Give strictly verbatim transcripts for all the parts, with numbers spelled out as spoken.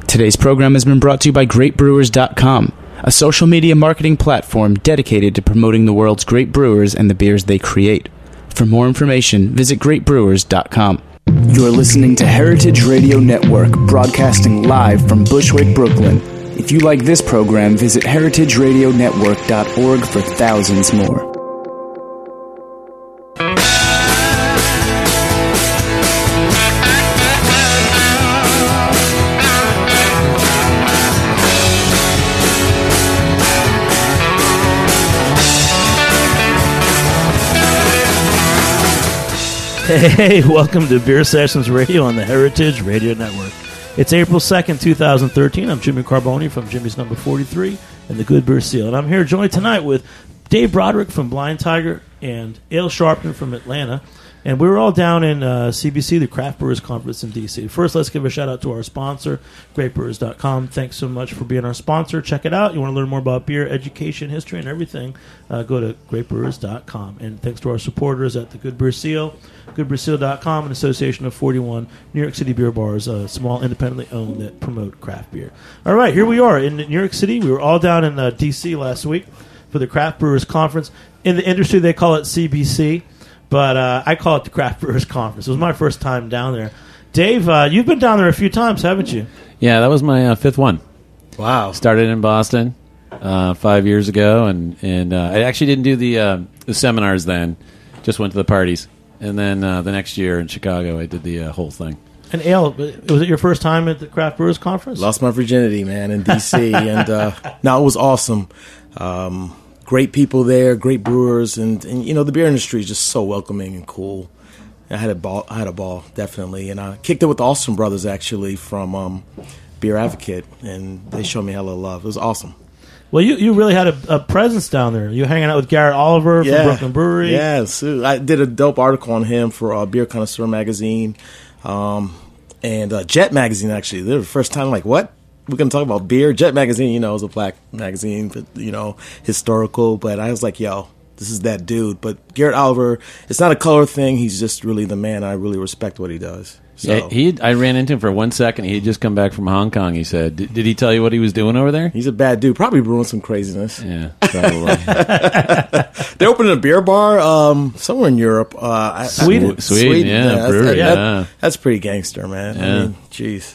Today's program has been brought to you by great brewers dot com, a social media marketing platform dedicated to promoting the world's great brewers and the beers they create. For more information, visit great brewers dot com. You're listening to Heritage Radio Network, broadcasting live from Bushwick, Brooklyn. If you like this program, visit heritage radio network dot org for thousands more. Hey, welcome to Beer Sessions Radio on the Heritage Radio Network. It's April second, twenty thirteen. I'm Jimmy Carboni from Jimmy's Number forty-three and the Good Beer Seal. And I'm here joined tonight with Dave Broderick from Blind Tiger and Ale Sharpton from Atlanta. And we were all down in uh, C B C, the Craft Brewers Conference in D C. First, let's give a shout out to our sponsor, great brewers dot com. Thanks so much for being our sponsor. Check it out. You want to learn more about beer, education, history, and everything, uh, go to great brewers dot com. And thanks to our supporters at the Good Beer Seal, good beer seal dot com, an association of forty-one New York City beer bars, uh, small, independently owned, that promote craft beer. All right, here we are in New York City. We were all down in uh, D C last week for the Craft Brewers Conference. In the industry, they call it C B C. But uh, I call it the Craft Brewers Conference. It was my first time down there. Dave, uh, you've been down there a few times, haven't you? Yeah, that was my uh, fifth one. Wow. Started in Boston uh, five years ago, and, and uh, I actually didn't do the, uh, the seminars then. Just went to the parties. And then uh, the next year in Chicago, I did the uh, whole thing. And Ale, was it your first time at the Craft Brewers Conference? Lost my virginity, man, in D C and uh, no, it was awesome. Um Great people there, great brewers, and, and you know the beer industry is just so welcoming and cool. I had a ball, I had a ball definitely, and I kicked it with the Austin brothers actually from um, Beer Advocate, and they showed me hella love. It was awesome. Well, you, you really had a, a presence down there. You were hanging out with Garrett Oliver from yeah. Brooklyn Brewery. Yeah, so I did a dope article on him for uh, Beer Connoisseur magazine, um, and uh, Jet magazine actually. They were the first time like what. We're going to talk about beer. Jet magazine, you know, is a black magazine, but, you know, historical. But I was like, yo, this is that dude. But Garrett Oliver, it's not a color thing. He's just really the man. I really respect what he does. So. Yeah, he. I ran into him for one second. He had just come back from Hong Kong, he said. Did, did he tell you what he was doing over there? He's a bad dude. Probably brewing some craziness. Yeah, probably. They're opening a beer bar um, somewhere in Europe. Uh, Sweden. I, I, Sweden, Sweden, yeah. yeah, brewery, that's, yeah. That, that's pretty gangster, man. Yeah. I mean, jeez.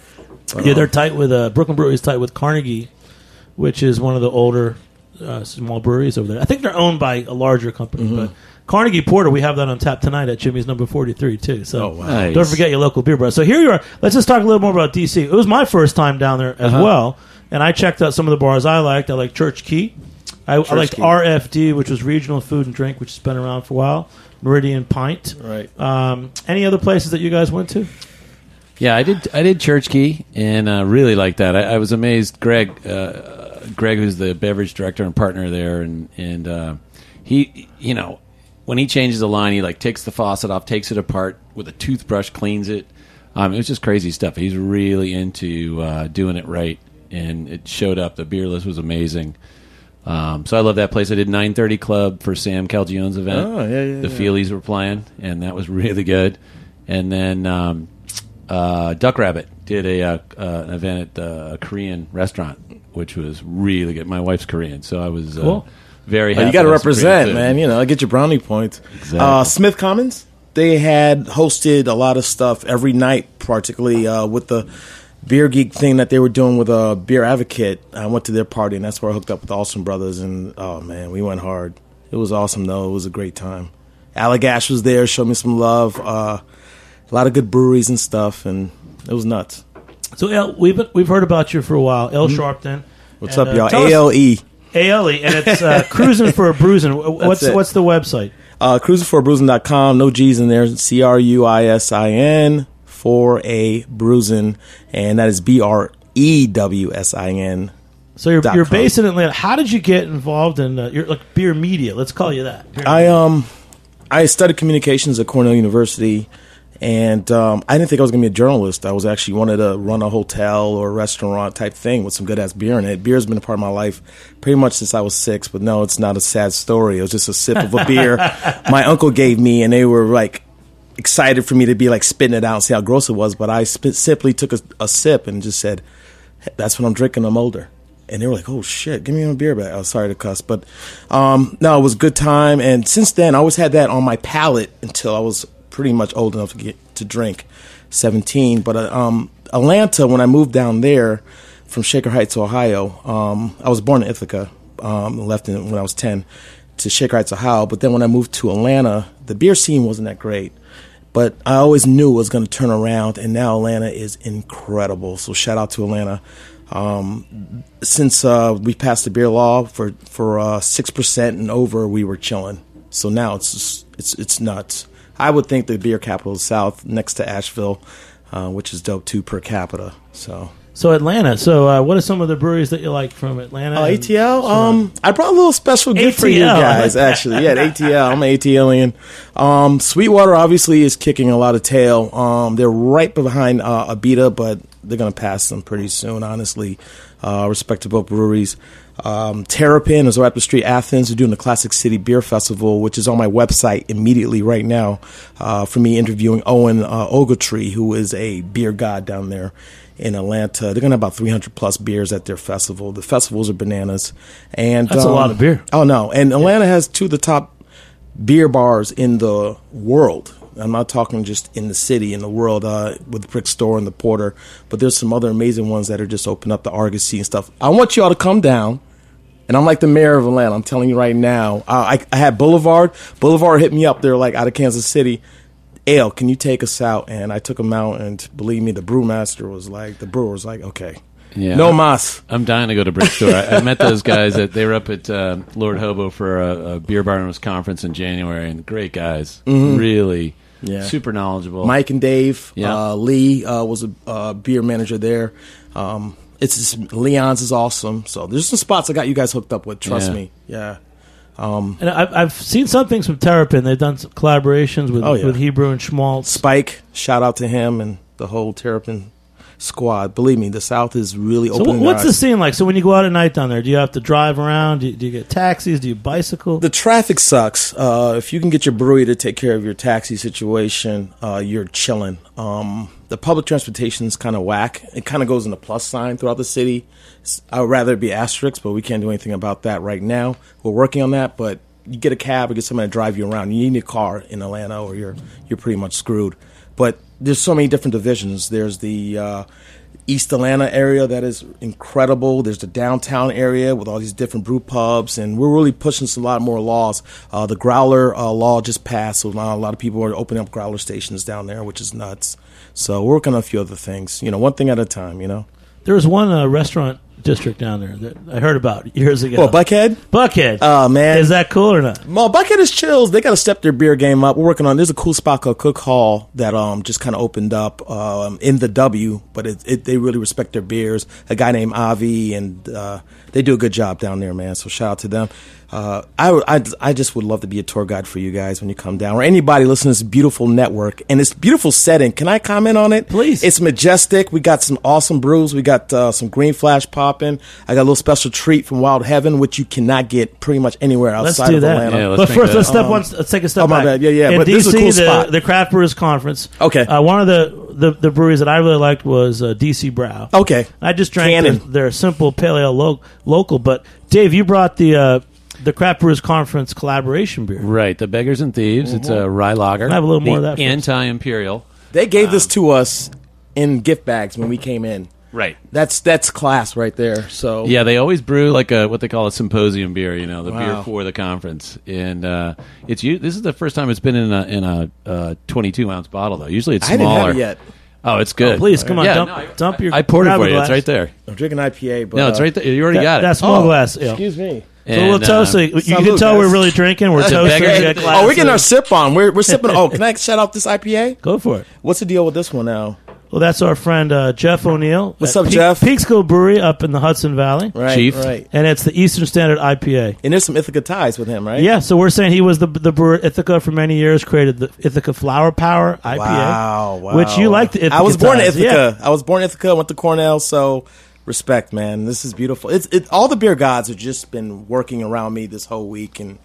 Yeah, they're tight with uh, Brooklyn Brewery is tight with Carnegie, which is one of the older uh, small breweries over there. I think they're owned by a larger company, mm-hmm. but Carnegie Porter, we have that on tap tonight at Jimmy's Number forty-three too. So oh, wow. Nice. Don't forget your local beer bar. So here you are. Let's just talk a little more about D C. It was my first time down there as uh-huh. well, and I checked out some of the bars I liked. I liked Church Key. I, I liked Key. R F D, which was Regional Food and Drink, which has been around for a while. Meridian Pint. Right. Um, any other places that you guys went to? Yeah, I did. I did Church Key, and uh, really liked that. I, I was amazed. Greg, uh, Greg, who's the beverage director and partner there, and and uh, he, you know, when he changes a line, he like takes the faucet off, takes it apart with a toothbrush, cleans it. Um, it was just crazy stuff. He's really into uh, doing it right, and it showed up. The beer list was amazing. Um, so I love that place. I did nine thirty Club for Sam Calgione's event. Oh, yeah, yeah, the yeah. Feelies were playing, and that was really good. And then. Um, Uh, Duck Rabbit did a uh, uh, an event at uh, a Korean restaurant, which was really good. My wife's Korean, so I was uh, cool. very Oh, happy. you got to to have some Korean represent, food. man. You know, get your brownie points. Exactly. Uh, Smith Commons, they had hosted a lot of stuff every night, particularly uh, with the Beer Geek thing that they were doing with a Beer Advocate. I went to their party, and that's where I hooked up with the Austin brothers. And oh man, we went hard. It was awesome, though. It was a great time. Allagash was there, showed me some love. Uh, a lot of good breweries and stuff, and it was nuts. So, El, we've we've heard about you for a while. Ale Sharpton. What's and, up, y'all? uh, A L E. A L E, and it's uh, Cruising for a Bruising. What's it. what's the website? Uh, cruising for a bruising dot com. No G's in there. C R U I S I N for a bruising, and that is B R E W S I N. So you're dot you're com. based in Atlanta. How did you get involved in uh, your like beer media? Let's call you that. Beer I um I studied communications at Cornell University, and um, I didn't think I was going to be a journalist. I was actually wanted to run a hotel or a restaurant type thing with some good ass beer in it. Beer has been a part of my life pretty much since I was six. But no, it's not a sad story. It was just a sip of a beer my uncle gave me, and they were like excited for me to be like spitting it out and see how gross it was, but I sp- simply took a, a sip and just said, hey, that's what I'm drinking, I'm older. And they were like, oh shit, give me a beer back. I was sorry to cuss, but um, no, it was a good time. And since then, I always had that on my palate until I was pretty much old enough to get to drink, seventeen. But uh, um, Atlanta, when I moved down there from Shaker Heights, Ohio, um, I was born in Ithaca, um, left in, when I was ten to Shaker Heights, Ohio. But then when I moved to Atlanta, the beer scene wasn't that great. But I always knew it was going to turn around, and now Atlanta is incredible. So shout out to Atlanta. Um, since uh, we passed the beer law for for uh, six percent and over, we were chilling. So now it's just, it's it's nuts. I would think the beer capital of the South, next to Asheville, uh, which is dope too per capita. So. So Atlanta. So uh, what are some of the breweries that you like from Atlanta? Uh, A T L. Um, I brought a little special gift for you guys. Actually, yeah, A T L. I'm an ATLian. Um, Sweetwater obviously is kicking a lot of tail. Um, they're right behind uh, Abita, but they're gonna pass them pretty soon. Honestly, uh, respect to both breweries. Um, Terrapin is right up the street. Athens are doing the Classic City Beer Festival, which is on my website immediately right now. Uh, for me interviewing Owen uh, Ogletree, who is a beer god down there in Atlanta. They're going to have about three hundred plus beers at their festival. The festivals are bananas. And That's um, a lot of beer. Oh, no. And Atlanta has two of the top beer bars in the world. I'm not talking just in the city, in the world, uh, with the Brick Store and the Porter. But there's some other amazing ones that are just open up, the Argosy and stuff. I want you all to come down. And I'm like the mayor of Atlanta. I'm telling you right now. Uh, I, I had Boulevard. Boulevard hit me up. They're like out of Kansas City. Ale, can you take us out? And I took them out, and believe me, the brewmaster was like, the brewer was like, okay, Yeah, no mas. I'm dying to go to Brick Store. I, I met those guys. At, they were up at uh, Lord Hobo for a, a beer bar owners conference in January, and great guys, Mhm. really Yeah. super knowledgeable. Mike and Dave, Yeah. uh, Lee uh, was a uh, beer manager there. Um, it's just, Leon's is awesome. So there's some spots I got you guys hooked up with. Trust Yeah. me. Yeah. Um, And I've, I've seen some things from Terrapin. They've done some collaborations with, Oh, yeah. with Hebrew and Schmaltz. Spike, shout out to him and the whole Terrapin squad. Believe me, the South is really So opening wh- what's their the eyes. scene like? So when you go out at night down there, do you have to drive around? Do you, do you get taxis? Do you bicycle? The traffic sucks. Uh, if you can get your brewery to take care of your taxi situation, uh, you're chilling. Um, the public transportation is kind of whack. It kind of goes in the plus sign throughout the city. It's- I would rather it be asterisks, but we can't do anything about that right now. We're working on that, but you get a cab or get somebody to drive you around. You need a car in Atlanta, or you're you're pretty much screwed. But there's so many different divisions. There's the uh, East Atlanta area that is incredible. There's the downtown area with all these different brew pubs, and we're really pushing some, a lot more laws. Uh, the growler uh, law just passed, so now a lot of people are opening up growler stations down there, which is nuts. So we're working on a few other things, you know, one thing at a time, you know. There was one uh, restaurant district down there that I heard about years ago. Well, Buckhead? Buckhead. Oh, man. Is that cool or not? Well, Buckhead is chills. They got to step their beer game up. We're working on. There's a cool spot called Cook Hall that um just kind of opened up um in the W, but it, it they really respect their beers. A guy named Avi, and uh, they do a good job down there, man. So shout out to them. Uh, I, I, I just would love to be a tour guide for you guys when you come down, or anybody listening to this beautiful network and this beautiful setting. Can I comment on it? Please. It's majestic. We got some awesome brews. We got uh, some Green Flash popping. I got a little special treat from Wild Heaven, which you cannot get pretty much anywhere Let's outside do of that. Atlanta. Yeah, let's But make first, that. let's step Um, one. Let's take a step oh, my back. bad. Yeah, yeah, In but D this is a C, cool the, spot. the Craft Brewers Conference. Okay. Uh, one of the, the, the breweries that I really liked was uh, D C Brow. Okay. I just drank their, Cannon. their simple pale ale lo- local. But Dave, you brought the uh, the Craft Brewers Conference collaboration beer. Right, the Beggars and Thieves. It's a rye lager. Can I have a little The more of that first? Anti-imperial. They gave this to us in gift bags when we came in. Right. That's that's class right there. So Yeah, they always brew like a what they call a symposium beer. You know, the beer Wow. for the conference, and uh, it's u- this is the first time it's been in a in a uh, twenty-two ounce bottle though. Usually it's I didn't smaller. have it yet. Oh, it's good. Oh, please, come on, Yeah, dump- no, I- dump your- I poured it grab for a you. It's glass. right there. I'm drinking I P A, but No, it's uh, right there. You already That, got it. that small Oh, glass. Yeah. Excuse me. So a little And, toast. uh, you can salute, tell we're guys. really drinking. We're The toasting. beggar- We got Oh, Oh, we're getting our glasses. sip on. We're we're sipping. Oh, can I shout out this I P A? Go for it. What's the deal with this one now? Well, that's our friend uh, Jeff O'Neill. What's at up, Pe- Jeff? Peekskill Brewery up in the Hudson Valley. Right, Chief. right. And it's the Eastern Standard I P A. And there's some Ithaca ties with him, right? Yeah, so we're saying he was the the brewer at Ithaca for many years, created the Ithaca Flower Power I P A. Wow, wow. Which you like the Ithaca I was born in ties, Ithaca. I was born in Ithaca. Went to Cornell, so respect, man. This is beautiful. It's it, all the beer gods have just been working around me this whole week, and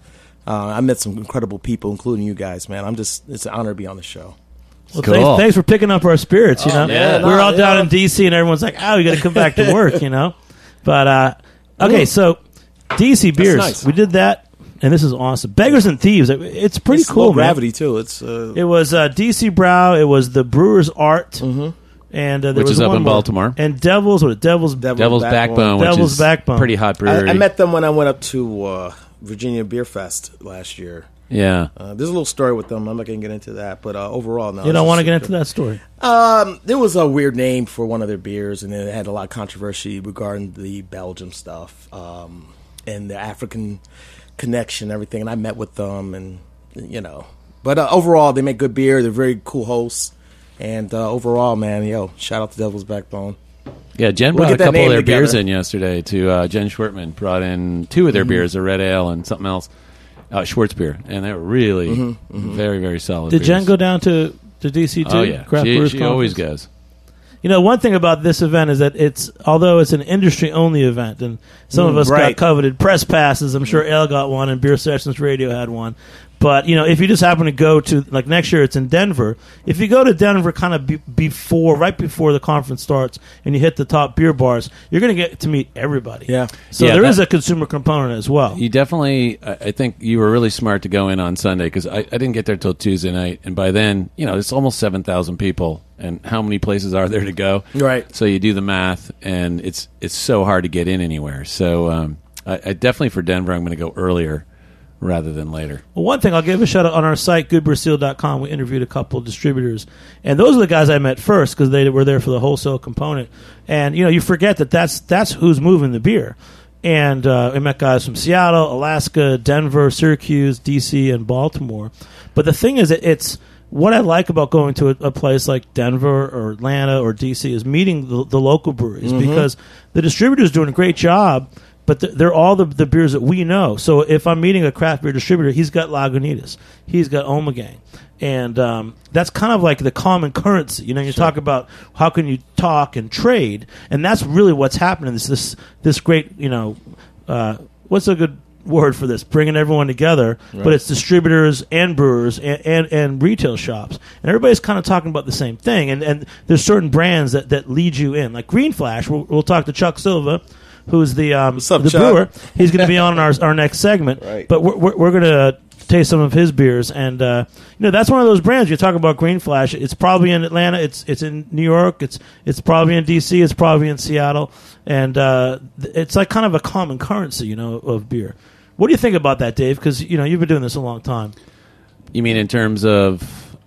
Uh, I met some incredible people, including you guys, man. I'm just, it's an honor to be on the show. Well, Cool. thanks, thanks for picking up our spirits, you Oh, know. yeah. We were all No, down yeah. in D C, and everyone's like, oh, you got to come back to work, you know. But, uh, okay, so D C beers. nice. We did that, and this is awesome. Beggars and Thieves. it- It's pretty It's cool, low man. gravity, too. It's, uh, It was uh, D C Brow. It was the Brewer's Art. Mm-hmm. And uh, there Which was is up one in more. Baltimore. And Devil's, what? Devil's, Devil Devil's Backbone, which Devil's is Backbone. pretty hot brewery. I, I met them when I went up to uh, Virginia Beer Fest last year. yeah. Uh, there's a little story with them. I'm not going to get into that, but uh, overall, no. You don't want to get into that story. Um, there was a weird name for one of their beers, and it had a lot of controversy regarding the Belgium stuff um, and the African connection, and everything. And I met with them, and you know, but uh, overall, they make good beer. They're very cool hosts, and uh, overall, man, yo, shout out to Devil's Backbone. Yeah, Jen We'll brought get a that couple of name their together. beers in yesterday. To uh, Jen Schwartman brought in two of their Mm-hmm. beers, a red ale and something else, uh, Schwartz beer, and they were really Mm-hmm, very, very solid. Did beers. Jen go down to, to D C too? Oh yeah, Craft she, Brewers she always Conference? goes. You know, one thing about this event is that it's, although it's an industry-only event, and some of Mm, us right. got coveted press passes. I'm sure Al got one, and Beer Sessions Radio had one. But, you know, if you just happen to go to, like next year it's in Denver, if you go to Denver kind of be, before, right before the conference starts, and you hit the top beer bars, you're going to get to meet everybody. Yeah. So Yeah, there is that- a consumer component as well. You definitely, I I think you were really smart to go in on Sunday because I, I didn't get there till Tuesday night, and by then, you know, it's almost seven thousand people, and how many places are there to go? Right. So you do the math, and it's it's so hard to get in anywhere. So um, I, I definitely for Denver, I'm going to go earlier rather than later. Well, one thing, I'll give a shout out on our site, good beer seal dot com. We interviewed a couple of distributors, and those are the guys I met first because they were there for the wholesale component. And you know, you forget that that's that's who's moving the beer. And uh, I met guys from Seattle, Alaska, Denver, Syracuse, D C, and Baltimore. But the thing is, it, it's what I like about going to a, a place like Denver or Atlanta or D C is meeting the, the local breweries because the distributor's doing a great job. But th- they're all the, the beers that we know. So if I'm meeting a craft beer distributor, he's got Lagunitas, he's got Omegang, and um, that's kind of like the common currency. You know, you talk about how can you talk and trade, and that's really what's happening. This this this great, you know, uh, what's a good word for this? Bringing everyone together, but it's distributors and brewers and, and, and retail shops, and everybody's kind of talking about the same thing. And and there's certain brands that, that lead you in, like Green Flash. We'll, we'll talk to Chuck Silva, who's the um, What's up, the Chuck? brewer. He's going to be on our our next segment. Right. But we're we're, we're going to taste some of his beers, and uh, you know that's one of those brands. You talk about Green Flash. It's probably in Atlanta. It's it's in New York. It's it's probably in D C. It's probably in Seattle, and uh, th- it's like kind of a common currency, you know, of beer. What do you think about that, Dave? Because you know you've been doing this a long time. You mean in terms of,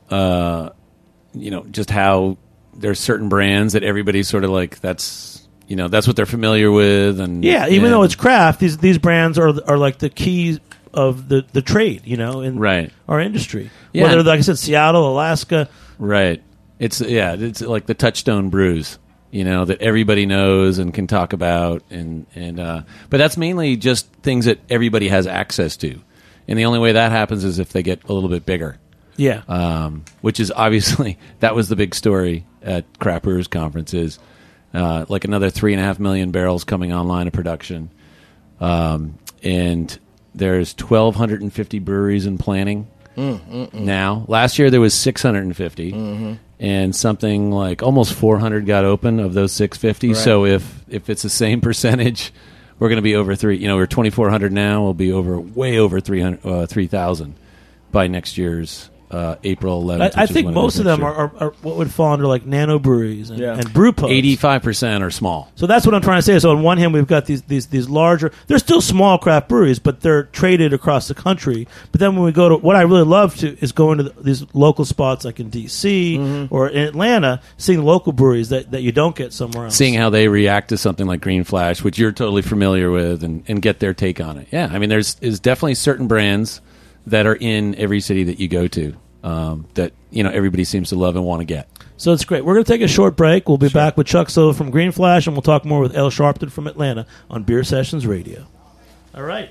uh, you know, just how there's certain brands that everybody's sort of like that's, you know, that's what they're familiar with, and Yeah, even and- though it's craft, these these brands are are like the keys of the, the trade, you know, in Right. our industry. Yeah. Whether, like I said, Seattle, Alaska. right. It's yeah, it's like the touchstone brews, you know, that everybody knows and can talk about, and and uh, but that's mainly just things that everybody has access to, and the only way that happens is if they get a little bit bigger. Yeah. um, which is obviously that was the big story at Craft Brewers Conferences. Uh, like another three and a half million barrels coming online of production, um, and there's twelve fifty breweries in planning Mm, mm, mm. now. Last year there was six hundred fifty, Mm-hmm. and something like almost four hundred got open of those six hundred fifty. Right. So if if it's the same percentage, we're going to be over three. You know, we're twenty-four hundred now. We'll be over way over three hundred, uh, three thousand by next year's uh, April eleventh. I, I which is think when it most is of next them year. are, are, are what would fall under like nano breweries and, Yeah. and brew pubs. eighty-five percent are small. So that's what I'm trying to say. So on one hand, we've got these these these larger. They're still small craft breweries, but they're traded across the country. But then when we go to what I really love to is going to the, these local spots like in D C Mm-hmm. or in Atlanta, seeing local breweries that, that you don't get somewhere else. Seeing how they react to something like Green Flash, which you're totally familiar with, and, and get their take on it. Yeah, I mean, there's is definitely certain brands that are in every city that you go to um, that you know everybody seems to love and want to get. So it's great. We're going to take a short break. We'll be back with Chuck Silva from Green Flash, and we'll talk more with El Sharpton from Atlanta on Beer Sessions Radio. All right.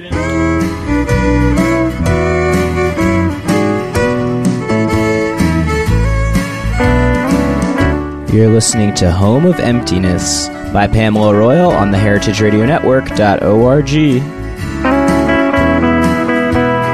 You're listening to Home of Emptiness by Pamela Royal on the Heritage Radio Network dot org.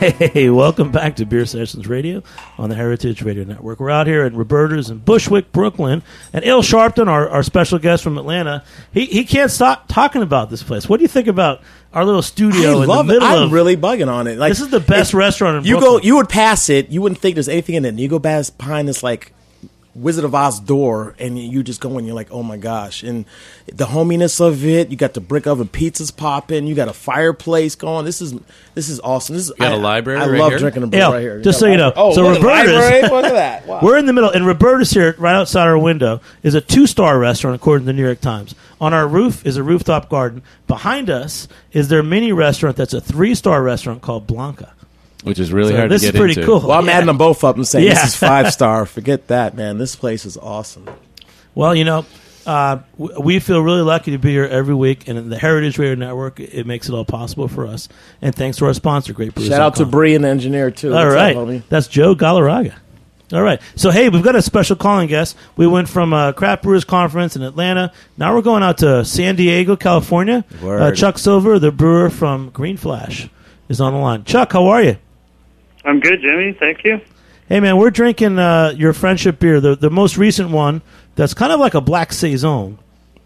Hey, welcome back to Beer Sessions Radio on the Heritage Radio Network. We're out here at Roberta's in Bushwick, Brooklyn, and Al Sharpton, our, our special guest from Atlanta, he he can't stop talking about this place. What do you think about our little studio I in love the middle it. I'm of... really bugging on it. Like, this is the best it- restaurant in you Brooklyn. go, you would pass it, you wouldn't think there's anything in it. And you go past behind this like Wizard of Oz door, and you just go in. You're like, oh my gosh! And the hominess of it. You got the brick oven pizzas popping. You got a fireplace going. This is this is awesome. This is got I- a library I right love here? drinking a beer Yeah, right here. just got so a you know. library. Oh, So look at the Roberta's- library. Look at that. Wow. We're in the middle, and Roberta's here, right outside our window, is a two-star restaurant, according to the New York Times. On our roof is a rooftop garden. Behind us is their mini restaurant that's a three-star restaurant called Blanca. Which is really So hard this to is get pretty into. cool. Well, I'm Yeah. adding them both up and saying Yeah. this is five star. Forget that, man. This place is awesome. Well, you know, uh, w- we feel really lucky to be here every week, and in the Heritage Radio Network, it makes it all possible for us. And thanks to our sponsor, Great Brews. Shout out to Bree and the engineer too. All What's right. up, homie? That's Joe Galarraga. All right. So, hey, we've got a special calling guest. We went from a Craft Brewers Conference in Atlanta. Now we're going out to San Diego, California. Word. Uh, Chuck Silver, the brewer from Green Flash, is on the line. Chuck, how are you? I'm good, Jimmy. Thank you. Hey, man, we're drinking uh, your Friendship beer, the, the most recent one that's kind of like a black Saison.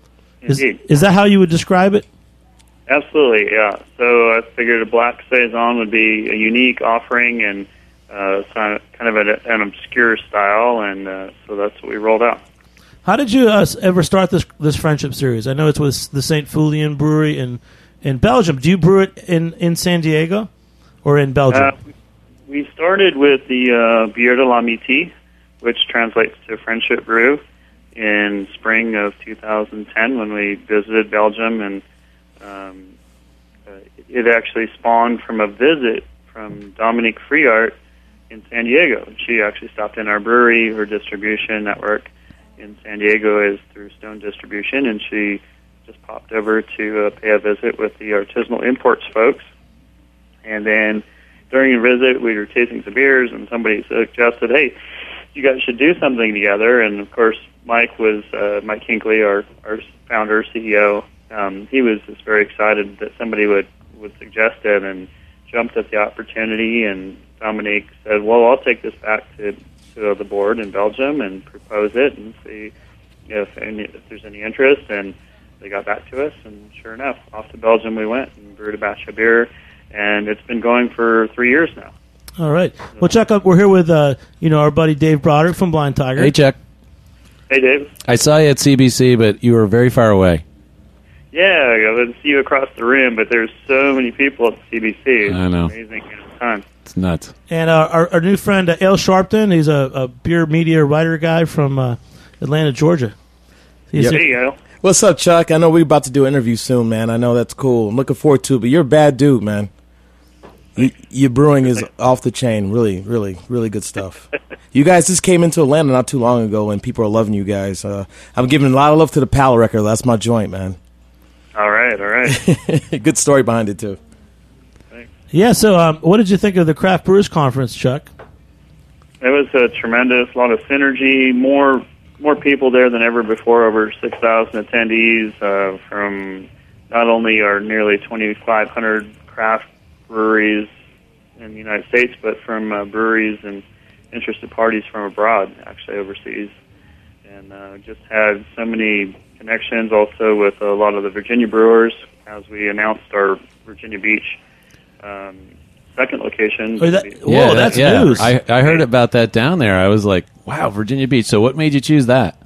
Is, Indeed. is that how you would describe it? Absolutely, yeah. So I figured a black Saison would be a unique offering and uh, kind of kind of an, an obscure style, and uh, so that's what we rolled out. How did you uh, ever start this this Friendship series? I know it's with the Saint Fulian Brewery in, in Belgium. Do you brew it in, in San Diego or in Belgium? Uh, we started with the uh, Bière de l'Amitié, which translates to Friendship Brew, in spring of two thousand ten when we visited Belgium, and um, uh, it actually spawned from a visit from Dominique Friart in San Diego. She actually stopped in our brewery. Her distribution network in San Diego is through Stone Distribution, and she just popped over to uh, pay a visit with the Artisanal Imports folks. And then during a visit, we were tasting some beers, and somebody suggested, hey, you guys should do something together. And, of course, Mike was uh, Mike Hinckley, our, our founder, C E O. Um, he was just very excited that somebody would, would suggest it and jumped at the opportunity. And Dominique said, well, I'll take this back to, to the board in Belgium and propose it and see if, any, if there's any interest. And they got back to us, and sure enough, off to Belgium we went and brewed a batch of beer. And it's been going for three years now. All right. Well, Chuck, uh, we're here with uh, you know our buddy Dave Broderick from Blind Tiger. Hey, Chuck. Hey, Dave. I saw you at C B C, but you were very far away. Yeah, I would see you across the room, but there's so many people at C B C. It's I know. amazing amount of time. It's nuts. And uh, our, our new friend uh, Al Sharpton, he's a, a beer media writer guy from uh, Atlanta, Georgia. He's Yep. There you go. What's up, Chuck? I know we're about to do an interview soon, man. I know that's cool. I'm looking forward to it, but you're a bad dude, man. You, your brewing is off the chain. Really, really, really good stuff. You guys just came into Atlanta not too long ago, and people are loving you guys. Uh, I'm giving a lot of love to the Pal record. That's my joint, man. All right, all right. Good story behind it, too. Yeah. So, um, what did you think of the Craft Brewers Conference, Chuck? It was a tremendous, lot of synergy, more more people there than ever before, over six thousand attendees uh, from not only our nearly twenty-five hundred craft breweries in the United States, but from uh, breweries and interested parties from abroad, actually overseas. And uh, just had so many connections also with a lot of the Virginia brewers as we announced our Virginia Beach um, second location. Oh, that- Whoa, yeah, that- that's yeah. news. I, I heard about that down there. I was like, wow, Virginia Beach. So what made you choose that?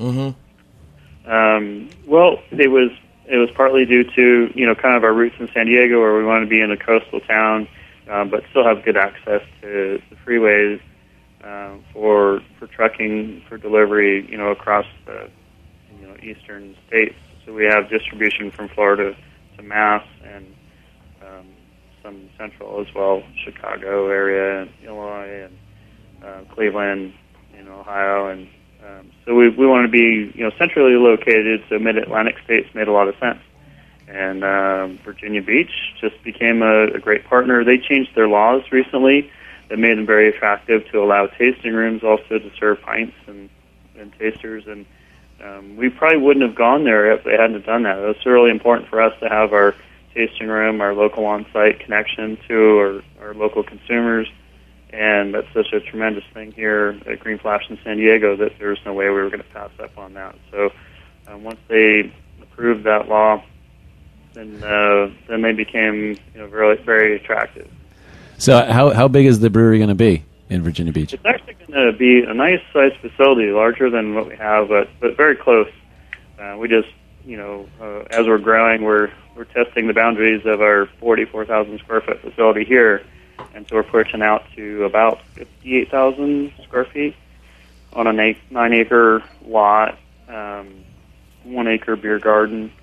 Um, well, it was it was partly due to you know kind of our roots in San Diego, where we want to be in a coastal town, um, but still have good access to the freeways uh, for for trucking, for delivery, you know, across the you know eastern states. So we have distribution from Florida to Mass and um, some central as well, Chicago area, and Illinois, and uh, Cleveland, in Ohio, and um, so we we want to be you know centrally located. So mid-Atlantic states made a lot of sense, and um, Virginia Beach just became a, a great partner. They changed their laws recently that made them very attractive to allow tasting rooms also to serve pints and, and tasters, and um, we probably wouldn't have gone there if they hadn't done that. It was really important for us to have our tasting room, our local on-site connection to our, our local consumers. And that's such a tremendous thing here at Green Flash in San Diego that there's no way we were going to pass up on that. So um, once they approved that law, then uh, then they became you know very very attractive. So how how big is the brewery going to be in Virginia Beach? It's actually going to be a nice sized facility, larger than what we have, but but very close. Uh, we just you know uh, as we're growing, we're we're testing the boundaries of our forty-four thousand square foot facility here. And so we're pushing out to about fifty-eight thousand square feet on a na- nine-acre lot, um, one-acre beer garden.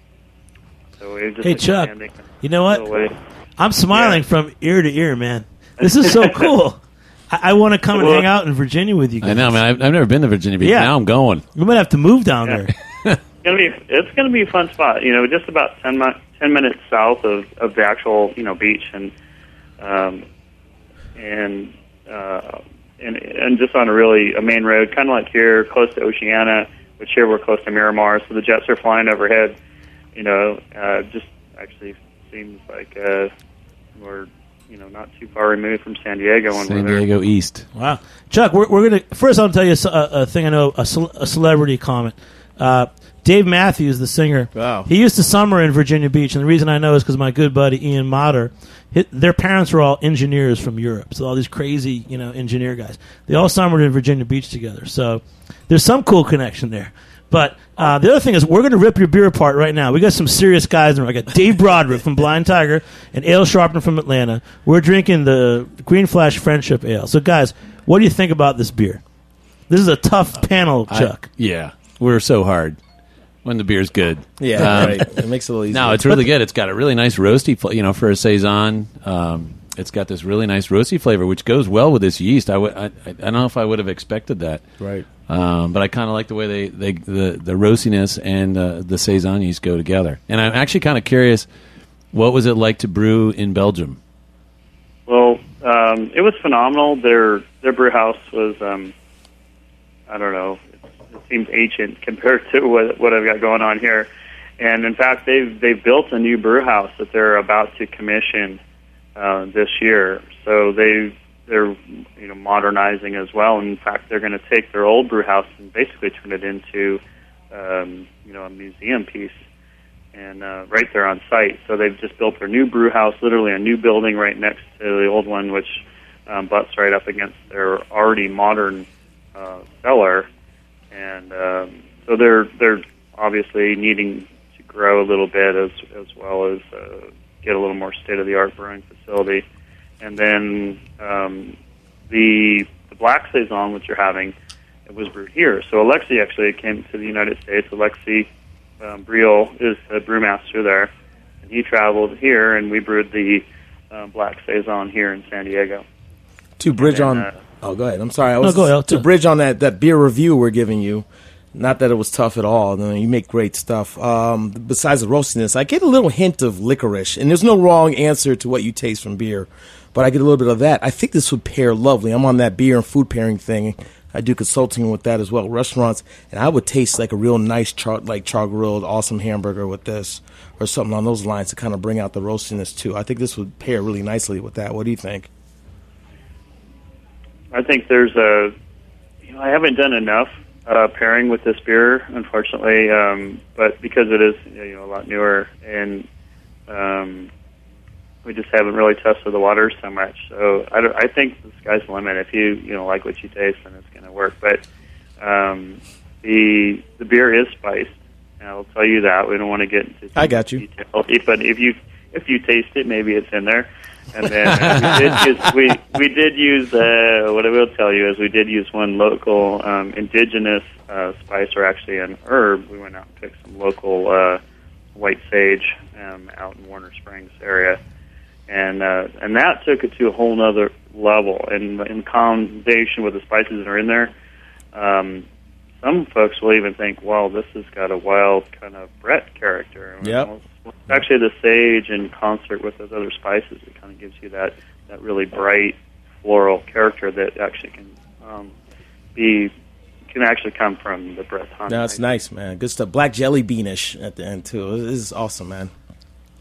So we're just Hey, Chuck, expanding you know what? away. I'm smiling Yeah. from ear to ear, man. This is so cool. I, I want to come and Well- hang out in Virginia with you guys. I know, man. I've, I've never been to Virginia Beach. Yeah. Now I'm going. We might have to move down Yeah. there. It's gonna be it's gonna be a fun spot. You know, just about ten, mi- ten minutes south of, of the actual you know beach, and um, and uh, and and just on a really a main road, kind of like here, close to Oceana, which here we're close to Miramar, so the jets are flying overhead. You know, uh, just actually seems like uh, we're you know not too far removed from San Diego. When San we're there. Diego East. Wow. Chuck, we're, we're going to... First, I'll tell you a, a thing I know, a, ce- a celebrity comment. Uh, Dave Matthews, the singer, Wow. he used to summer in Virginia Beach, and the reason I know is because my good buddy Ian Motter, his, their parents were all engineers from Europe, so all these crazy, you know, engineer guys. They all summered in Virginia Beach together, so there's some cool connection there. But uh, the other thing is, we're going to rip your beer apart right now. We got some serious guys in there. I got Dave Broderick from Blind Tiger and Ale Sharpton from Atlanta. We're drinking the Green Flash Friendship Ale. So, guys, what do you think about this beer? This is a tough panel, I- Chuck. yeah. We're so hard when the beer's good. Yeah, Um, right. It makes it a little easier. No, it's really good. It's got a really nice roasty, fl- you know, for a saison. Um, it's got this really nice roasty flavor, which goes well with this yeast. I, w- I, I I don't know if I would have expected that, right. um, but I kind of like the way they, they the the roastiness and uh, the saison yeast go together. And I'm actually kind of curious, what was it like to brew in Belgium? Well, um, it was phenomenal. Their their brew house was, um, I don't know, it, it seems ancient compared to what what I've got going on here. And in fact, they've they've built a new brew house that they're about to commission uh, this year. So they they're you know modernizing as well. In fact, they're going to take their old brew house and basically turn it into um, you know a museum piece. And uh, right there on site. So they've just built their new brew house, literally a new building right next to the old one, which um, butts right up against their already modern uh, cellar. And um, so they're they're obviously needing to grow a little bit as as well as uh, get a little more state of the art brewing facility. And then um, the the black saison, which you're having, it was brewed here. So Alexi actually came to the United States. Alexi Um, Briel is the brewmaster there, and he traveled here, and we brewed the um, black saison here in San Diego. To bridge And on. then, uh, oh, go ahead. I'm sorry. I No, was go ahead. to bridge on that, that beer review we're giving you. Not that it was tough at all. I mean, you make great stuff. Um, besides the roastiness, I get a little hint of licorice, and there's no wrong answer to what you taste from beer, but I get a little bit of that. I think this would pair lovely. I'm on that beer and food pairing thing. I do consulting with that as well, restaurants, and I would taste like a real nice char, like char-grilled, awesome hamburger with this, or something on those lines to kind of bring out the roastiness too. I think this would pair really nicely with that. What do you think? I think there's a, you know, I haven't done enough uh, pairing with this beer, unfortunately, um, but because it is you know a lot newer, and um, we just haven't really tested the water so much. So I, don't, I think the sky's the limit. If you you know like what you taste, then it's going to work. But um, the the beer is spiced, and I'll tell you that. We don't want to get into I got you. detail. But if you if you taste it, maybe it's in there. And then uh, we did use, we, we did use uh, what I will tell you is we did use one local um, indigenous uh, spice, or actually an herb. We went out and picked some local uh, white sage um, out in Warner Springs area. And uh, and that took it to a whole other level. And in combination with the spices that are in there, um, some folks will even think, "Well, this has got a wild kind of Brett character." Yep. Well, it's actually the sage in concert with those other spices. It kind of gives you that, that really bright floral character that actually can um, be can actually come from the Brett. No, it's nice, man. Good stuff. Black jelly beanish at the end too. This is awesome, man.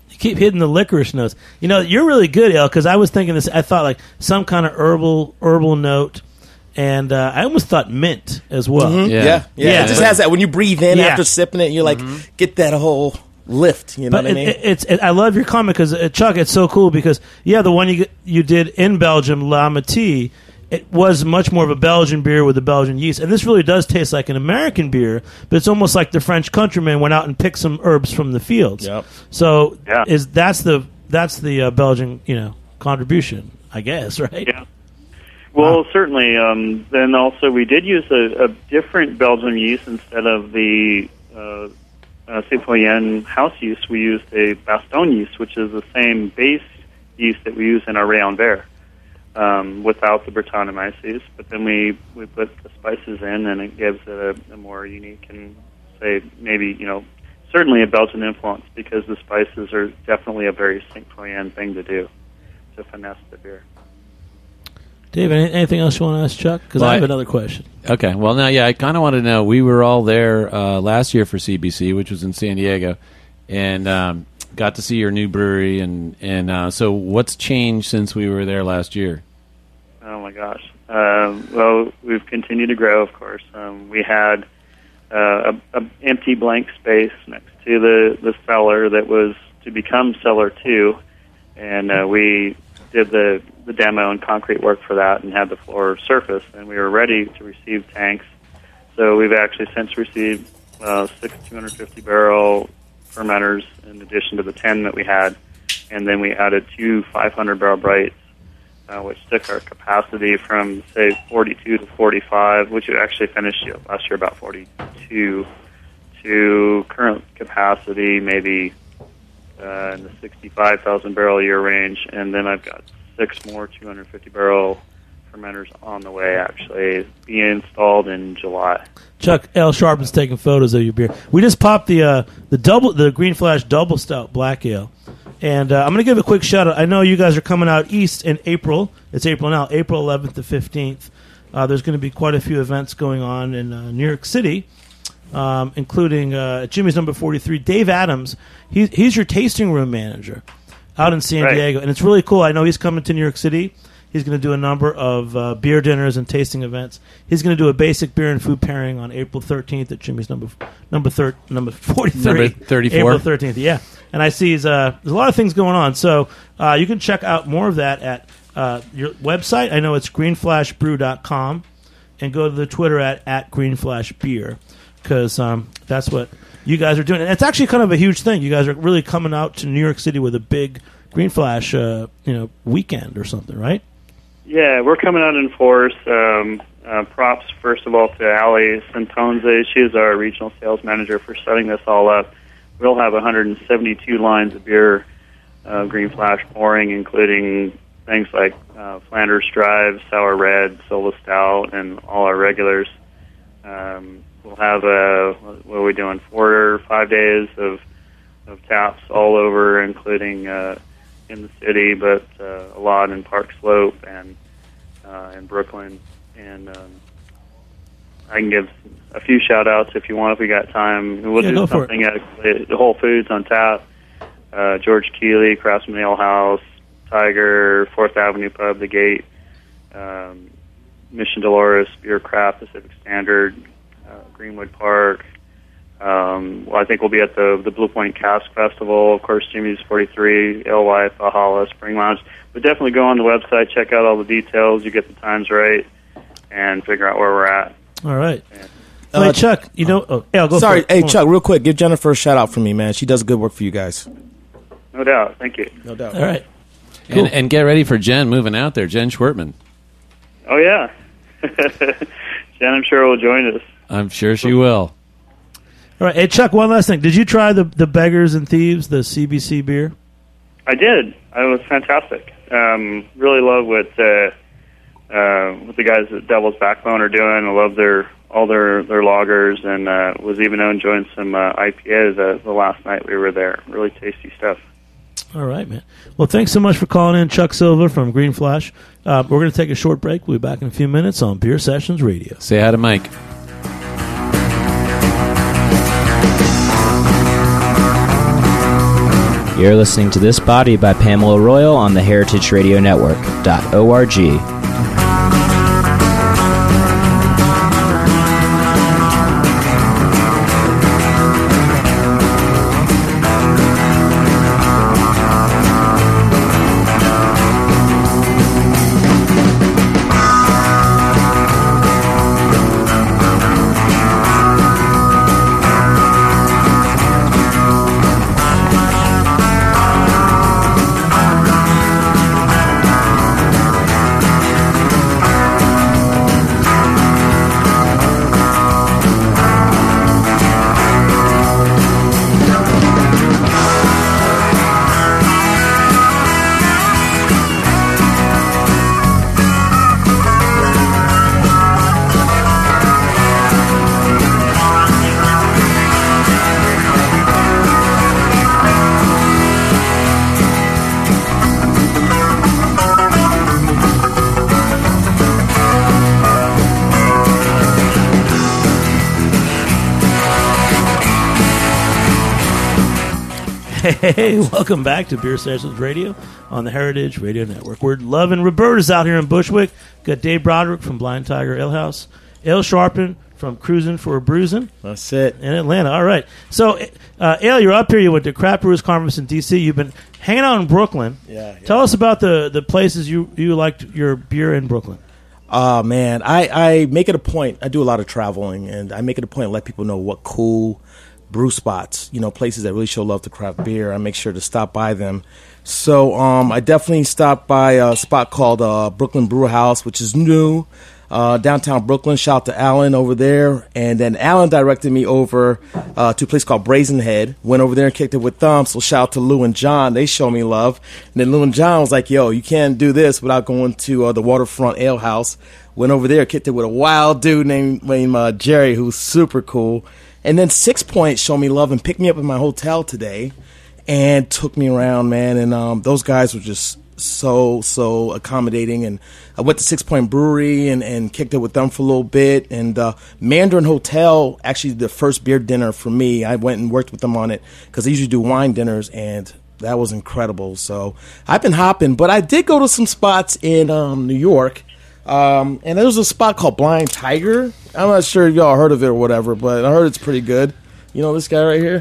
You keep hitting the licorice notes. You know, you're really good, El, because I was thinking this. I thought like some kind of herbal herbal note, and uh, I almost thought mint as well. Mm-hmm. Yeah. Yeah. yeah, Yeah. It just has that when you breathe in Yeah. after sipping it, you're like get that whole lift. You know But what I it, mean? it, it's it, I love your comment because uh, Chuck, it's so cool because yeah, the one you you did in Belgium, La Métis, it was much more of a Belgian beer with the Belgian yeast, and this really does taste like an American beer, but it's almost like the French countryman went out and picked some herbs from the fields. Yep. So Yeah. is that's the that's the uh, Belgian you know contribution, I guess, right? Yeah. Well, certainly. Um, then also we did use a, a different Belgian yeast instead of the uh, uh, Citoyen house yeast. We used a Bastogne yeast, which is the same base yeast that we use in our Rayon Vert, um, without the Brettanomyces. But then we, we put the spices in, and it gives it a, a more unique and, say, maybe, you know, certainly a Belgian influence because the spices are definitely a very Citoyen thing to do, to finesse the beer. Dave, any- anything else you want to ask Chuck? Because Well, I have I- another question. Okay. Well, now, yeah, I kind of want to know. We were all there uh, last year for C B C, which was in San Diego, and um, got to see your new brewery. And and uh, so, what's changed since we were there last year? Oh my gosh. Um, well, we've continued to grow, of course. Um, we had uh, a, a empty blank space next to the, the cellar that was to become cellar two, and uh, we did the, the demo and concrete work for that and had the floor surface, and we were ready to receive tanks. So we've actually since received uh, six two hundred fifty barrel fermenters in addition to the ten that we had, and then we added two five hundred barrel brights, uh, which took our capacity from, say, forty-two to forty-five, which we actually finished you know, last year about forty-two, to current capacity maybe uh, in the sixty-five thousand barrel a year range. And then I've got six more two hundred fifty barrel fermenters on the way, actually, being installed in July. Chuck, L. Sharp is taking photos of your beer. We just popped the uh, the double the Green Flash Double Stout Black Ale, and uh, I'm going to give a quick shout out. I know you guys are coming out east in April. It's April now, April eleventh to fifteenth. Uh, there's going to be quite a few events going on in uh, New York City, um, including uh, Jimmy's number forty-three. Dave Adams, he, he's your tasting room manager out in San Right. Diego, and it's really cool. I know he's coming to New York City. He's going to do a number of uh, beer dinners and tasting events. He's going to do a basic beer and food pairing on April thirteenth at Jimmy's number number thir- number forty-three. Number thirty-four. April thirteenth, yeah. And I see he's, uh, there's a lot of things going on. So uh, you can check out more of that at uh, your website. I know it's green flash brew dot com. And go to the Twitter at, at greenflashbeer because um, that's what you guys are doing. And it's actually kind of a huge thing. You guys are really coming out to New York City with a big Green Flash uh, you know, weekend or something, right? Yeah, we're coming out in force. Um, uh, props, first of all, to Ali Santonze. She is our regional sales manager for setting this all up. We'll have one hundred seventy-two lines of beer, uh, Green Flash pouring, including things like uh, Flanders Drive, Sour Red, Sola Stout, and all our regulars. Um, we'll have, a, what are we doing, four or five days of, of taps all over, including uh, in the city, but uh, a lot in Park Slope and uh, in Brooklyn. And um, I can give a few shout-outs if you want, if we got time. We'll Yeah, do go for something at the Whole Foods on tap, uh, George Keeley, Craftsman Ale House, Tiger, Fourth Avenue Pub, The Gate, um, Mission Dolores, Beer Craft, Pacific Standard, uh, Greenwood Park. Um, well, I think we'll be at the the Blue Point Cask Festival, of course, Jimmy's forty-three, Alewife, Valhalla, Spring Lounge. But definitely go on the website, check out all the details, you get the times right, and figure out where we're at. All right. Uh, Wait, Chuck, you know, oh, yeah, go Sorry, for it. hey Come on. Chuck, real quick, give Jennifer a shout out for me, man. She does good work for you guys. No doubt. Thank you. No doubt. All right. Cool. And, and get ready for Jen moving out there, Jen Schwertman. Oh, yeah. Jen, I'm sure, will join us. I'm sure she will. All right. Hey, Chuck, one last thing. Did you try the, the Beggars and Thieves, the C B C beer? I did. It was fantastic. Um, really love what uh, uh, what the guys at Devil's Backbone are doing. I love their all their their lagers, and uh, was even enjoying some uh, I P As uh, the last night we were there. Really tasty stuff. All right, man. Well, thanks so much for calling in, Chuck Silva from Green Flash. Uh, we're going to take a short break. We'll be back in a few minutes on Beer Sessions Radio. Say hi to Mike. You're listening to This Body by Pamela Royal on the Heritage Radio Network dot org. Hey, welcome back to Beer Sessions Radio on the Heritage Radio Network. We're loving Roberta's out here in Bushwick. Got Dave Broderick from Blind Tiger Ale House. Ale Sharpen from Cruising for a Bruising. That's it. In Atlanta. All right. So, uh, Ale, you're up here. You went to Craft Brewers Conference in D C. You've been hanging out in Brooklyn. Yeah. yeah. Tell us about the, the places you, you liked your beer in Brooklyn. Oh, man. I, I make it a point. I do a lot of traveling, and I make it a point to let people know what cool brew spots, you know, places that really show love to craft beer. I make sure to stop by them. So um, I definitely stopped by a spot called uh, Brooklyn Brew House, which is new, uh, downtown Brooklyn. Shout out to Alan over there. And then Alan directed me over uh, to a place called Brazen Head. Went over there and kicked it with Thumb. So shout out to Lou and John. They show me love. And then Lou and John was like, yo, you can't do this without going to uh, the Waterfront Ale House. Went over there, kicked it with a wild dude named, named uh, Jerry, who's super cool. And then Six Point showed me love and picked me up in my hotel today and took me around, man. And um, those guys were just so, so accommodating. And I went to Six Point Brewery and, and kicked it with them for a little bit. And uh, Mandarin Hotel, actually the first beer dinner for me, I went and worked with them on it because they usually do wine dinners, and that was incredible. So I've been hopping. But I did go to some spots in um, New York. Um, and there was a spot called Blind Tiger. I'm not sure if y'all heard of it or whatever, but I heard it's pretty good. You know this guy right here?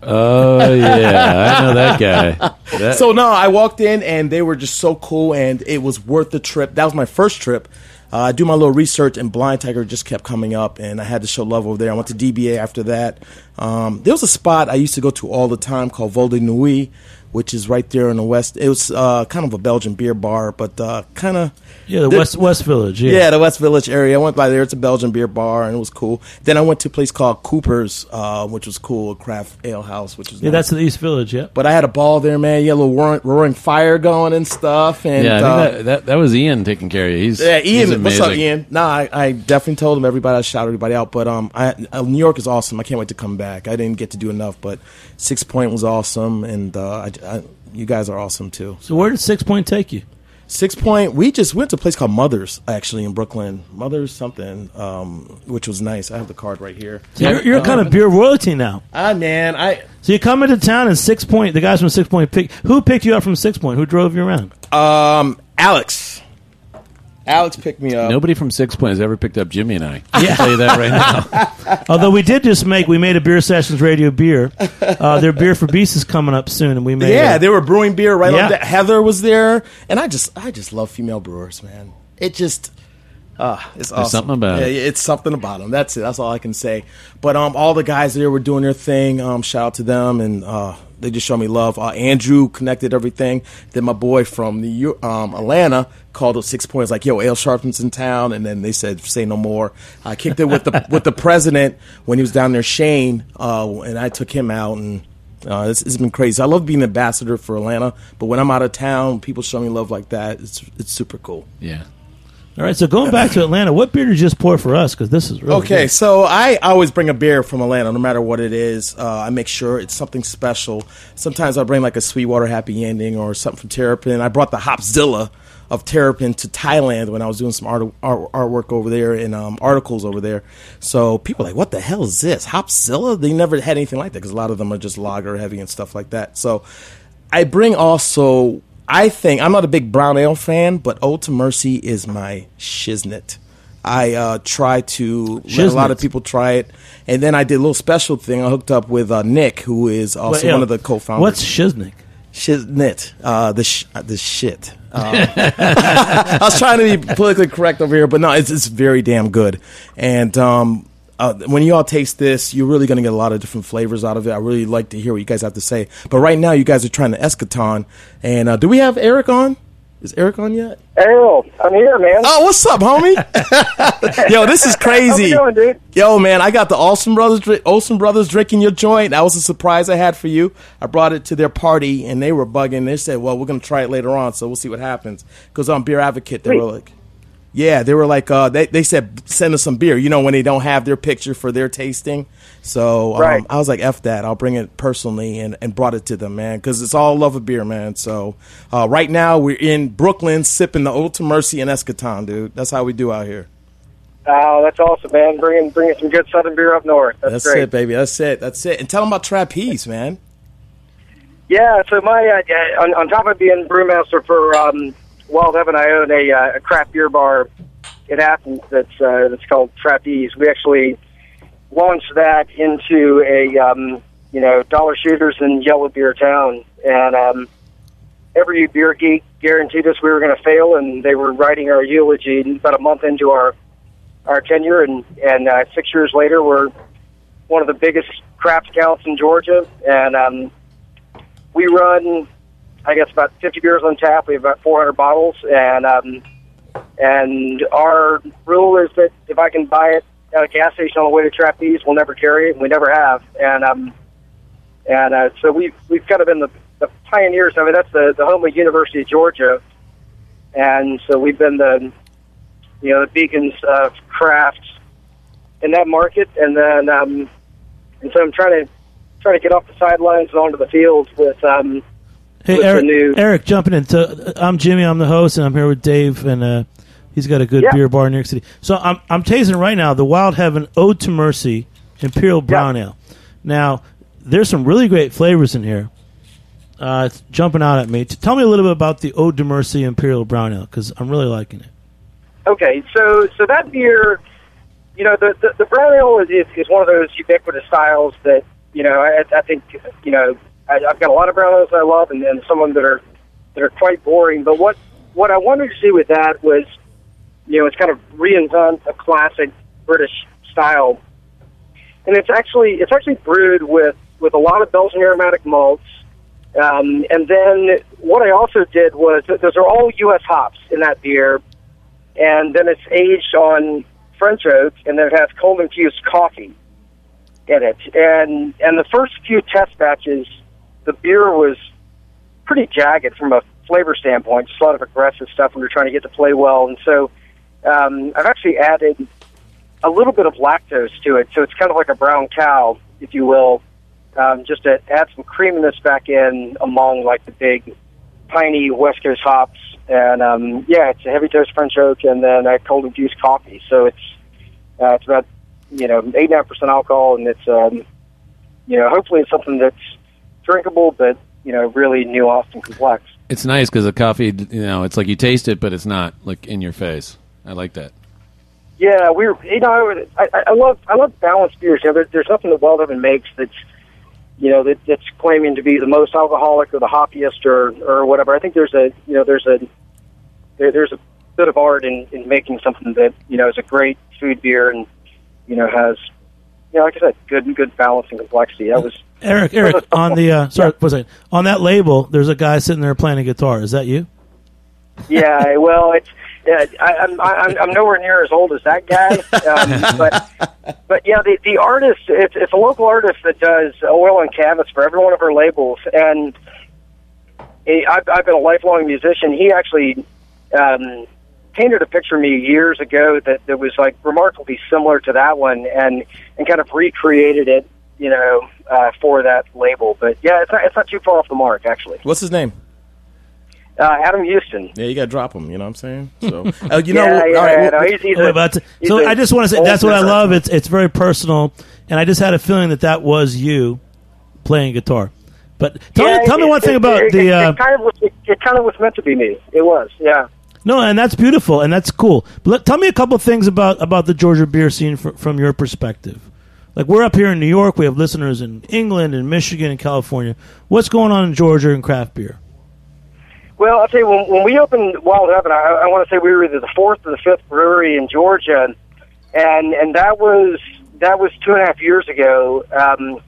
Oh, yeah. I know that guy. That- So, no, I walked in, and they were just so cool, and it was worth the trip. That was my first trip. Uh, I do my little research, and Blind Tiger just kept coming up, and I had to show love over there. I went to D B A after that. Um, there was a spot I used to go to all the time called Vol de Nuit, which is right there in the west. It was uh, kind of a Belgian beer bar, but uh, kind of... Yeah, the, the West West Village. Yeah. yeah, the West Village area. I went by there. It's a Belgian beer bar, and it was cool. Then I went to a place called Cooper's, uh, which was cool, a craft ale house, which was Yeah, nice. that's the East Village, yeah. But I had a ball there, man. You had a little roaring, roaring fire going and stuff. And yeah, I think uh, that, that, that was Ian taking care of you. He's, yeah, he's Ian, what's up, amazing. Ian? No, I, I definitely told him everybody. I shouted everybody out. But um, I, uh, New York is awesome. I can't wait to come back. I didn't get to do enough, but Six Point was awesome, and uh, I, I, you guys are awesome too. So where did Six Point take you? Six Point, we just went to a place called Mother's, actually, in Brooklyn. Mother's something, um, which was nice. I have the card right here. So you're you're kind of beer royalty now. Ah, man, I So you come into town and Six Point, the guys from Six Point, pick, who picked you up from Six Point? Who drove you around? um, Alex. Alex picked me up. Nobody from Six Point has ever picked up Jimmy and I. I can tell you that right now. Although we did just make, we made a Beer Sessions Radio beer. Uh, their Beer for Beast is coming up soon, and we made Yeah, a- they were brewing beer right Yeah. on that. Heather was there, and I just, I just love female brewers, man. It just, uh, it's awesome. something about yeah, it. It's something about them. That's it. That's all I can say. But um, all the guys there were doing their thing. Um, shout out to them, and uh, they just showed me love. Uh, Andrew connected everything. Then my boy from New York, um, Atlanta called up Six Points, like, "Yo, Ale Sharpen's in town," and then they said, "Say no more." I kicked it with the with the president when he was down there, Shane, uh, and I took him out and. Uh, it's, it's been crazy. I love being an ambassador for Atlanta, but when I'm out of town, people show me love like that. It's it's super cool. Yeah. All right, so going back to Atlanta, what beer did you just pour for us? Because this is really Okay, good. so I always bring a beer from Atlanta, no matter what it is. Uh, I make sure it's something special. Sometimes I bring like a Sweetwater Happy Ending or something from Terrapin. I brought the Hopzilla of Terrapin to Thailand when I was doing some art, art artwork over there and um, articles over there. So people are like, what the hell is this? Hopzilla? They never had anything like that because a lot of them are just lager heavy and stuff like that. So I bring also. I think I'm not a big brown ale fan, but Ode to Mercy is my shiznit. I uh, try to Shiznit. let a lot of people try it, and then I did a little special thing. I hooked up with uh, Nick, who is also Well, yeah, one of the co-founders. What's Shiznik? Shiznit? Uh, the sh- the shit. Uh, I was trying to be politically correct over here, but no, it's it's very damn good. And um, uh, when you all taste this, you're really going to get a lot of different flavors out of it. I really like to hear what you guys have to say. But right now, you guys are trying the Eschaton. And uh, do we have Eric on? Is Eric on yet? Errol, I'm here, man. Oh, what's up, homie? Yo, this is crazy. How's it going, dude? Yo, man, I got the Olsen Brothers dri- Olsen Brothers drinking your joint. That was a surprise I had for you. I brought it to their party, and they were bugging. They said, well, we're going to try it later on, so we'll see what happens. Because on Beer Advocate, they Sweet. were like, yeah, they were like, uh, they, they said, send us some beer, you know, when they don't have their picture for their tasting. So um, Right. I was like, F that. I'll bring it personally and, and brought it to them, man, because it's all love of beer, man. So uh, right now, we're in Brooklyn sipping the Ode to Mercy and Eschaton, dude. That's how we do out here. Oh, that's awesome, man. Bringing bringing some good Southern beer up north. That's, That's great. it, baby. That's it. That's it. And tell them about Trapeze, man. Yeah, so my uh, yeah, on, on top of being brewmaster for um, Wild Heaven, I own a, uh, a craft beer bar in Athens that's uh, that's called Trapeze. We actually launched that into a um, you know Dollar Shooters in Yellow Beer Town, and um, every beer geek guaranteed us we were going to fail, and they were writing our eulogy about a month into our our tenure, and and uh, six years later, we're one of the biggest craft accounts in Georgia, and um, we run, I guess, about fifty beers on tap. We have about four hundred bottles, and um, and our rule is that if I can buy it at a gas station on the way to Trapeze, we'll never carry it, and we never have. And um, and uh, so we've we've kind of been the, the pioneers. I mean, that's the, the home of University of Georgia, and so we've been the you know the beacons of craft in that market. And then um, and so I'm trying to trying to get off the sidelines and onto the field with um, Hey, with Eric, the new. Eric, jumping into. I'm Jimmy. I'm the host, and I'm here with Dave, and uh, he's got a good Yeah. beer bar in New York City. So I'm I'm tasting right now the Wild Heaven Ode to Mercy Imperial Brown Ale. Now, there's some really great flavors in here. Uh, it's jumping out at me. Tell me a little bit about the Ode to Mercy Imperial Brown Ale, because I'm really liking it. Okay, so so that beer, you know, the the, the brown ale is, is is one of those ubiquitous styles that you know I, I think you know I, I've got a lot of brown ales I love, and, and some of them that are that are quite boring. But what what I wanted to do with that was, you know, it's kind of reinvent a classic British style, and it's actually it's actually brewed with with a lot of Belgian aromatic malts. Um, and then what I also did was those are all U S hops in that beer. And then it's aged on French oak, and then it has cold infused coffee in it. And and the first few test batches, the beer was pretty jagged from a flavor standpoint, just a lot of aggressive stuff we were trying to get to play well. And so um, I've actually added a little bit of lactose to it, so it's kind of like a brown cow, if you will, um, just to add some creaminess back in among like the big, piney West Coast hops. And um, yeah, it's a heavy dose French oak, and then a cold infused coffee. So it's uh, it's about you know eight and a half percent alcohol, and it's um, you know hopefully it's something that's drinkable, but you know really nuanced and complex. It's nice because the coffee, you know, it's like you taste it, but it's not like in your face. I like that. Yeah, we're you know I, I love I love balanced beers. You know, there, there's nothing that Wild Heaven makes that's you know that, that's claiming to be the most alcoholic or the hoppiest or or whatever. I think there's a you know there's a there, there's a bit of art in, in making something that you know is a great food beer and you know has you know like I said good good balance and complexity. That was Eric, Eric, on the uh, sorry, was it on that label? There's a guy sitting there playing a guitar. Is that you? Yeah, well, it's yeah, I, I'm I'm I'm nowhere near as old as that guy, um, but but yeah, the the artist it's it's a local artist that does oil and canvas for every one of our labels, and he, I've I've been a lifelong musician. He actually um, painted a picture of me years ago that that was like remarkably similar to that one, and and kind of recreated it, you know, uh, for that label. But yeah, it's not it's not too far off the mark actually. What's his name? Uh, Adam Houston. Yeah, you got to drop him. You know what I'm saying? So, uh, you know, yeah, yeah, all right, yeah, well, no, he's, he's Yeah, a, but- he's so a I just want to say old that's what I different- love. It's it's very personal, and I just had a feeling that that was you playing guitar. But tell Yeah, me, tell it, me one it, thing it, about it, the. It, Uh, it kind of was. It, it kind of was meant to be me. It was. Yeah. no, and that's beautiful, and that's cool. But let, tell me a couple of things about about the Georgia beer scene fr- from your perspective. Like, we're up here in New York. We have listeners in England and Michigan and California. What's going on in Georgia in craft beer? Well, I'll tell you, when, when we opened Wild Heaven, I, I want to say we were either the fourth or the fifth brewery in Georgia, and and that was that was two and a half years ago. Um,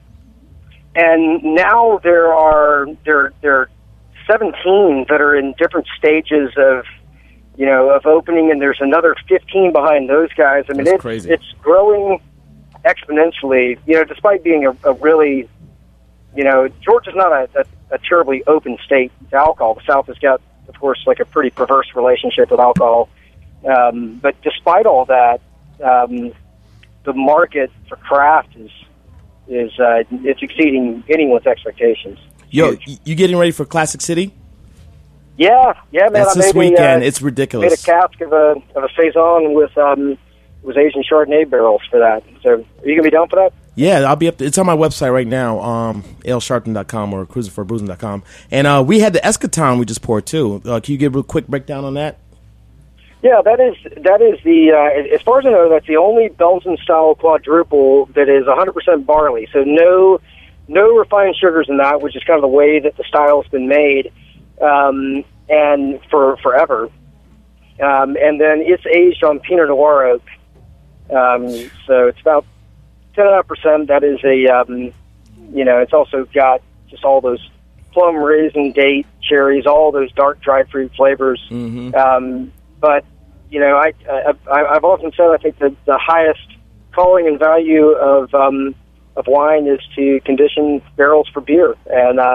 and now there are there there are seventeen that are in different stages of you know of opening, and there's another fifteen behind those guys. I mean, That's it's crazy. it's growing exponentially. You know, despite being a, a really You know, Georgia's not a, a, a terribly open state to alcohol. The South has got, of course, like a pretty perverse relationship with alcohol. Um, but despite all that, um, the market for craft is is uh, it's exceeding anyone's expectations. Yo, Huge. y- you getting ready for Classic City? Yeah, yeah, man. That's I this made a, weekend. uh, It's made a ridiculous. cask of a of a saison with um, it was Asian Chardonnay barrels for that. So, are you gonna be down for that? Yeah, I'll be up. It's on my website right now, um, ale sharpton dot com or cruising for boozing dot com. And uh, we had the Eschaton we just poured too. Uh, can you give a quick breakdown on that? Yeah, that is that is the uh, as far as I know, that's the only Belgian style quadruple that is one hundred percent barley. So no no refined sugars in that, which is kind of the way that the style's been made, um, and for forever. Um, and then it's aged on Pinot Noir oak. Um, so it's about ten and a half percent. That is a um, you know, it's also got just all those plum, raisin, date, cherries, all those dark dried fruit flavors. Mm-hmm. Um, but you know, I, I I've often said I think that the highest calling and value of um, of wine is to condition barrels for beer, and uh,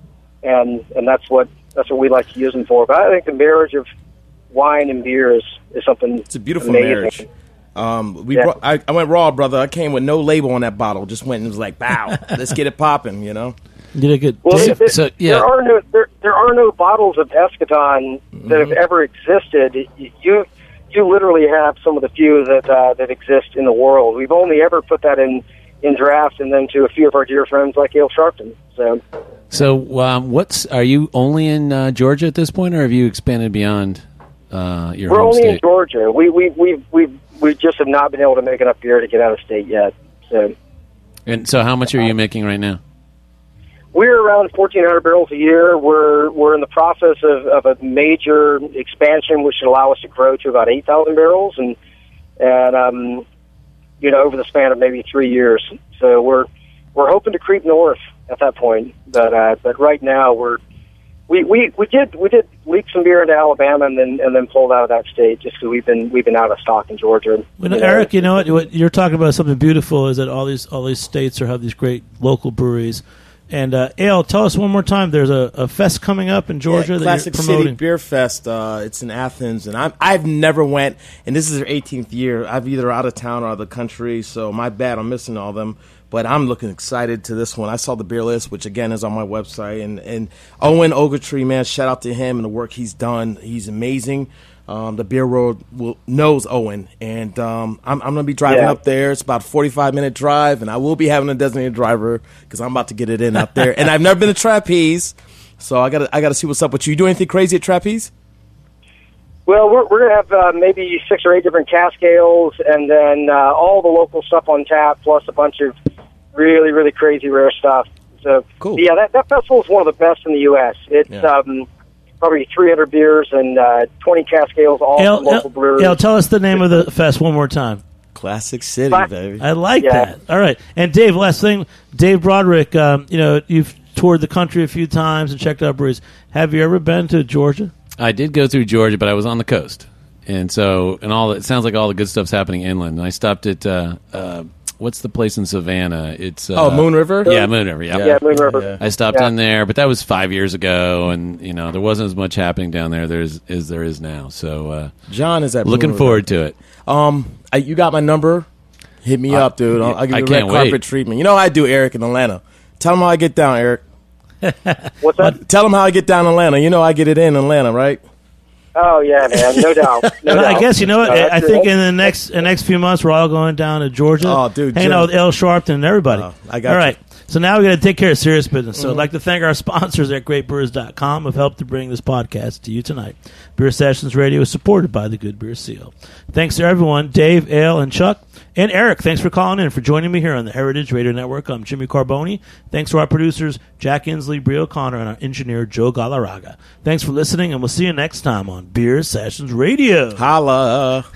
and and that's what that's what we like to use them for. But I think the marriage of wine and beer is, is something. It's a beautiful amazing. marriage. Um, we Yeah. brought, I, I went raw, brother. I came with no label on that bottle. Just went and was like, "Bow, let's get it popping," you know. Did it get? Well, So- there, so, yeah. there are no there, there are no bottles of Eschaton that have ever existed. You you literally have some of the few that uh, that exist in the world. We've only ever put that in in draft, and then to a few of our dear friends like Ale Sharpton. So So, um, what's are you only in uh, Georgia at this point, or have you expanded beyond uh, your we're home only state? in Georgia. We we we we we just have not been able to make enough beer to get out of state yet. So And so, how much are you making right now? we're around fourteen hundred barrels a year. We're we're in the process of, of a major expansion, which should allow us to grow to about eight thousand barrels, and and um, you know, over the span of maybe three years. So we're we're hoping to creep north at that point, but uh, but right now we're we, we, we did we did leak some beer into Alabama and then and then pulled out of that state just because we've been we've been out of stock in Georgia. Well, Eric, you know what? What you're talking about something beautiful is that all these all these states are have these great local breweries. And uh, Ale, tell us one more time. There's a, a fest coming up in Georgia Yeah, that Classic you're City promoting. Beer Fest. Uh, it's in Athens, and I'm, I've never went. And this is their eighteenth year. I've either out of town or out of the country, so my bad. I'm missing all of them. But I'm looking excited to this one. I saw the beer list, which again is on my website. And, and Owen Ogletree, man, shout out to him and the work he's done. He's amazing. Um, the beer world will, knows Owen, and um, I'm, I'm going to be driving Yeah. up there. It's about a forty-five minute drive, and I will be having a designated driver because I'm about to get it in up there. And I've never been to Trapeze, so I got to I got to see what's up with you. You do anything crazy at Trapeze? Well, we're, we're going to have uh, maybe six or eight different cask ales, and then uh, all the local stuff on tap, plus a bunch of really, really crazy rare stuff. So, Cool. yeah, that, that festival is one of the best in the U S. It's Yeah. um, probably three hundred beers and uh, twenty cask ales, all Ale, from local Ale, breweries. Ale, tell us the name of the fest one more time. Classic City, But- baby. I like Yeah. that. All right. And Dave, last thing, Dave Broderick, um, you know, you've toured the country a few times and checked out breweries. Have you ever been to Georgia? I did go through Georgia, but I was on the coast, and so and all it sounds like all the good stuff's happening inland. And I stopped at uh, uh, what's the place in Savannah? It's uh, Oh, Moon River? Yeah, Moon River. Yeah, yeah, Moon River. Yeah. I stopped Yeah. in there, but that was five years ago, and you know there wasn't as much happening down there there's as there is now. So uh, John is at looking Moon forward River. to it. Um, I, you got my number? Hit me I- up, dude. I'll, I'll give I you the red can't carpet wait. treatment. You know how I do, Eric, in Atlanta. Tell him how I get down, Eric. What's that? Tell him how I get down in Atlanta. You know I get it in Atlanta, right? Oh, yeah, man, no doubt. No Well, I doubt. guess you know what. Uh, I that's- think in the next the next few months we're all going down to Georgia. Oh, dude, hanging Jim. out with El Sharpton and everybody. Oh, I got all you. right. So now we got to take care of serious business. So I'd like to thank our sponsors at great brewers dot com who have helped to bring this podcast to you tonight. Beer Sessions Radio is supported by the Good Beer Seal. Thanks to everyone, Dave, Ale, and Chuck. And Eric, thanks for calling in, for joining me here on the Heritage Radio Network. I'm Jimmy Carboni. Thanks to our producers, Jack Inslee, Brie O'Connor, and our engineer, Joe Galarraga. Thanks for listening, and we'll see you next time on Beer Sessions Radio. Holla.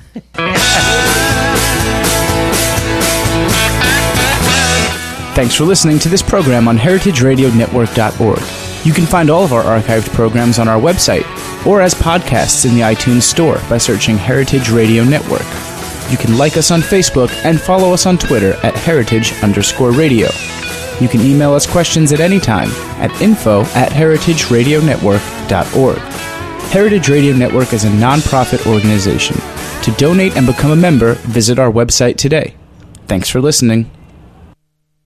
Thanks for listening to this program on heritage radio network dot org. You can find all of our archived programs on our website or as podcasts in the iTunes Store by searching Heritage Radio Network. You can like us on Facebook and follow us on Twitter at heritage underscore radio. You can email us questions at any time at info at heritage radio network dot org. Heritage Radio Network is a non-profit organization. To donate and become a member, visit our website today. Thanks for listening.